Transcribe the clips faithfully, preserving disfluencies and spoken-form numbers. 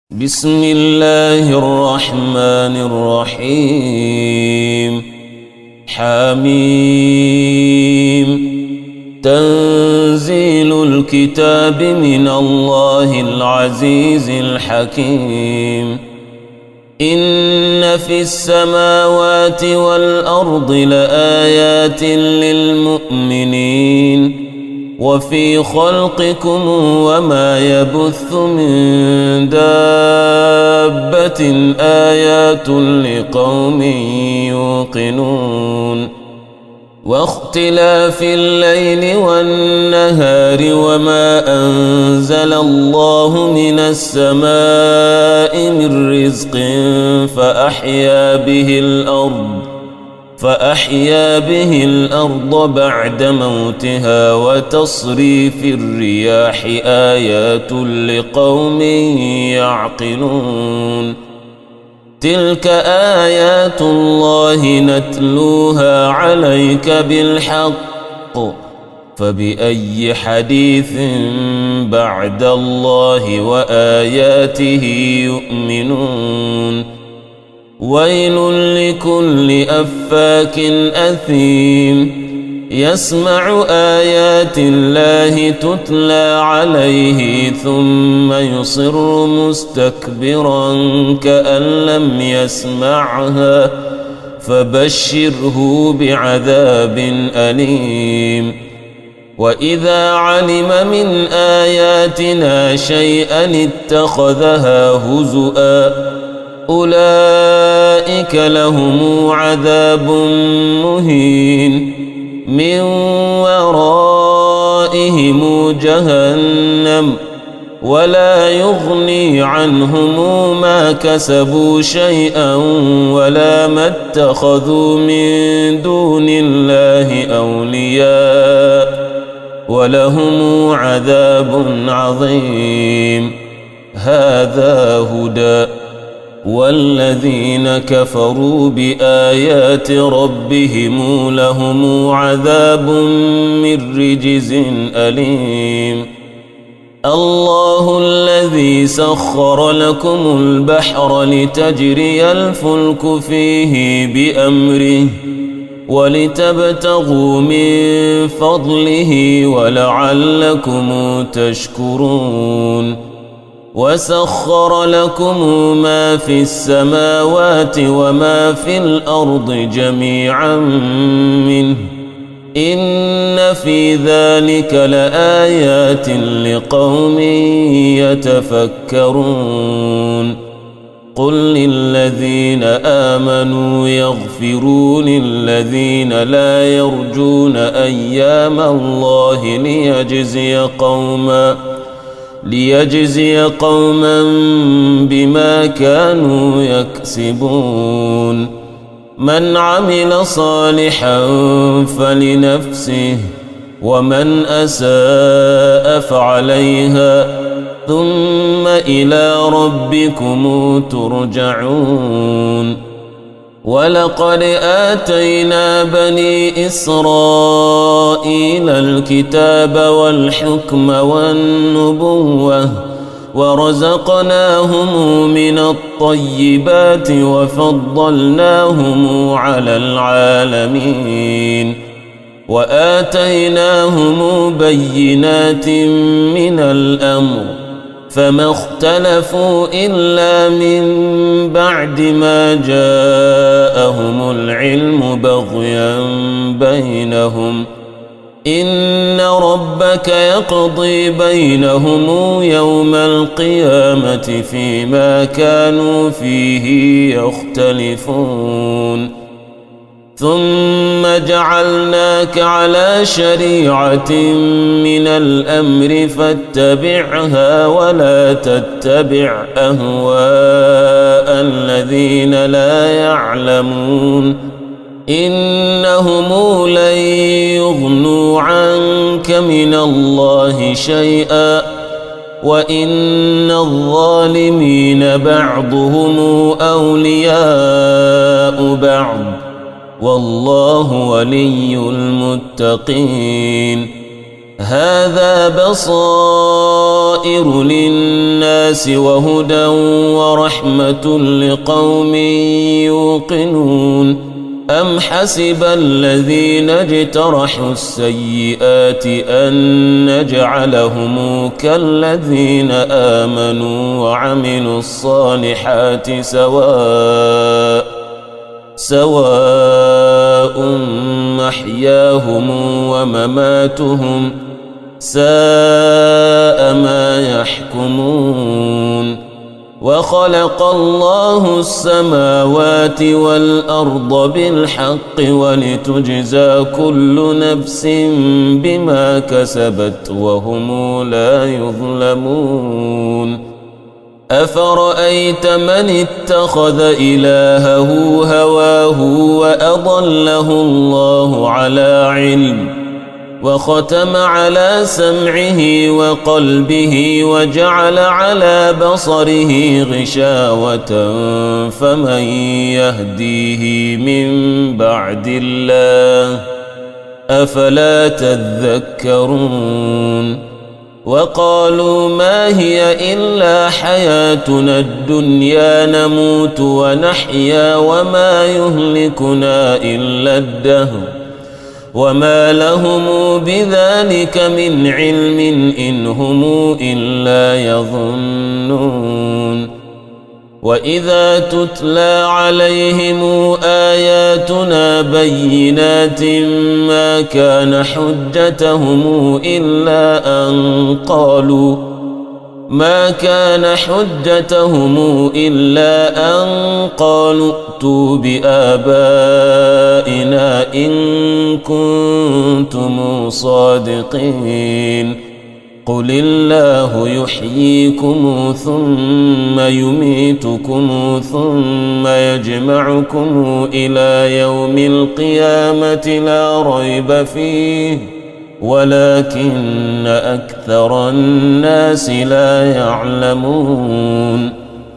بسم الله الرحمن الرحيم. حميم. تنزيل الكتاب من الله العزيز الحكيم. إن في السماوات والأرض لآيات للمؤمنين وفي خلقكم وما يبث من دابة آيات لقوم يوقنون. واختلاف الليل والنهار وما أنزل الله من السماء من رزق فأحيا به الأرض فأحيا به الأرض بعد موتها وتصريف الرياح آيات لقوم يعقلون. تلك آيات الله نتلوها عليك بالحق فبأي حديث بعد الله وآياته يؤمنون. ويل لكل أفاك أثيم يسمع آيات الله تتلى عليه ثم يصر مستكبرا كأن لم يسمعها فبشره بعذاب أليم. وإذا علم من آياتنا شيئا اتخذها هزؤا أولئك لهم عذاب مهين من ورائهم جهنم ولا يغني عنهم ما كسبوا شيئا ولا ما اتخذوا من دون الله أولياء ولهم عذاب عظيم. هذا هدى والذين كفروا بآيات ربهم لهم عذاب من رجز أليم. الله الذي سخر لكم البحر لتجري الفلك فيه بأمره ولتبتغوا من فضله ولعلكم تشكرون. وسخر لكم ما في السماوات وما في الأرض جميعا منه إن في ذلك لآيات لقوم يتفكرون. قل للذين آمنوا يغفروا للذين لا يرجون أيام الله ليجزي قوما ليجزي قوما بما كانوا يكسبون. من عمل صالحا فلنفسه ومن أساء فعليها ثم إلى ربكم ترجعون. ولقد آتينا بني إسرائيل الكتاب والحكم والنبوة ورزقناهم من الطيبات وفضلناهم على العالمين وآتيناهم بينات من الأمر فما اختلفوا إلا من بعد ما جاءهم العلم بغيا بينهم. إن ربك يقضي بينهم يوم القيامة فيما كانوا فيه يختلفون. ثم جعلناك على شريعة من الأمر فاتبعها ولا تتبع أهواء الذين لا يعلمون إنهم لن يغنوا عنك من الله شيئا وإن الظالمين بعضهم أولياء بعض والله ولي المتقين. هذا بصائر للناس وهدى ورحمة لقوم يوقنون أم حسب الذين اجترحوا السيئات أن نجعلهم كالذين آمنوا وعملوا الصالحات سواء سواء محياهم ومماتهم ساء ما يحكمون وخلق الله السماوات والأرض بالحق ولتجزى كل نفس بما كسبت وهم لا يظلمون أفرأيت من اتخذ إلهه هواه وأضله الله على علم وختم على سمعه وقلبه وجعل على بصره غشاوة فمن يهديه من بعد الله أفلا تذكرون وقالوا ما هي إلا حياتنا الدنيا نموت ونحيا وما يهلكنا إلا الدهر وما لهم بذلك من علم إن هم إلا يظنون وإذا تتلى عليهم آياتنا بينات ما كان حجتهم إلا أن قالوا ما كان حجتهم إلا أن قالوا ائتوا بآبائنا إن كنتم صادقين قل الله يحييكم ثم يميتكم ثم يجمعكم إلى يوم القيامة لا ريب فيه ولكن أكثر الناس لا يعلمون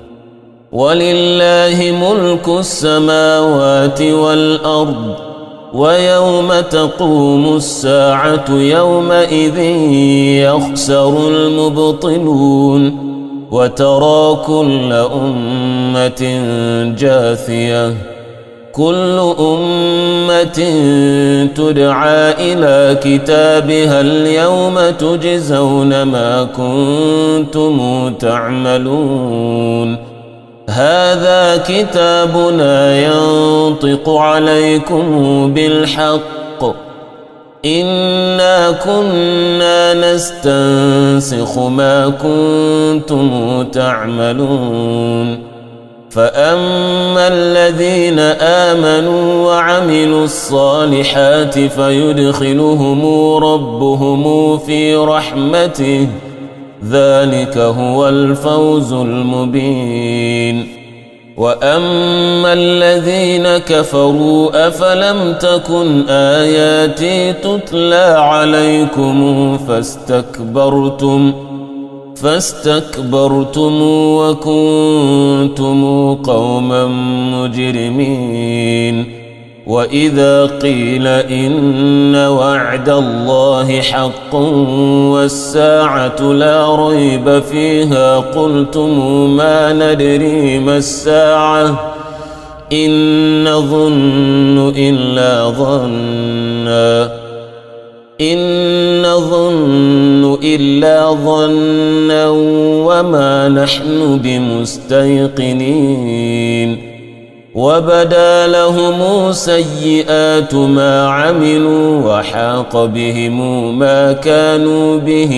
ولله ملك السماوات والأرض ويوم تقوم الساعة يومئذ يخسر المبطلون وترى كل أمة جاثية كل أمة تدعى إلى كتابها اليوم تجزون ما كنتم تعملون هذا كتابنا ينطق عليكم بالحق إنا كنا نستنسخ ما كنتم تعملون فأما الذين آمنوا وعملوا الصالحات فيدخلهم ربهم في رحمته ذلك هو الفوز المبين وأما الذين كفروا أفلم تكن آياتي تتلى عليكم فاستكبرتم فاستكبرتم وكنتم قوما مجرمين وإذا قيل إن وعد الله حق والساعة لا ريب فيها قلتم ما ندري ما الساعة إن نظن إلا ظنا إن نظن إلا ظنا وما نحن بمستيقنين وبدا لهم سيئات ما عملوا وحاق بهم ما كانوا به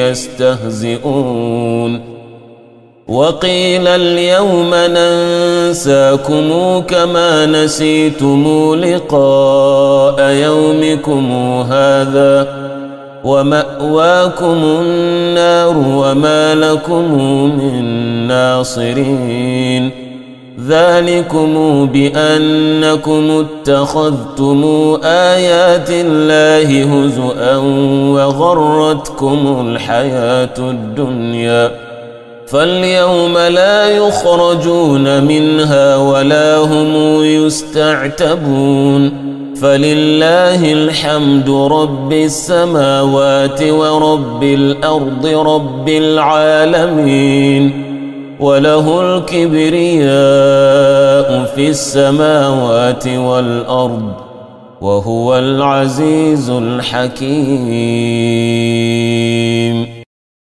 يستهزئون وقيل اليوم ننساكم كما نسيتم لقاء يومكم هذا ومأواكم النار وما لكم من ناصرين ذلكم بأنكم اتخذتم آيات الله هزؤا وغرتكم الحياة الدنيا فاليوم لا يخرجون منها ولا هم يستعتبون فلله الحمد رب السماوات ورب الأرض رب العالمين وله الكبرياء في السماوات والأرض وهو العزيز الحكيم.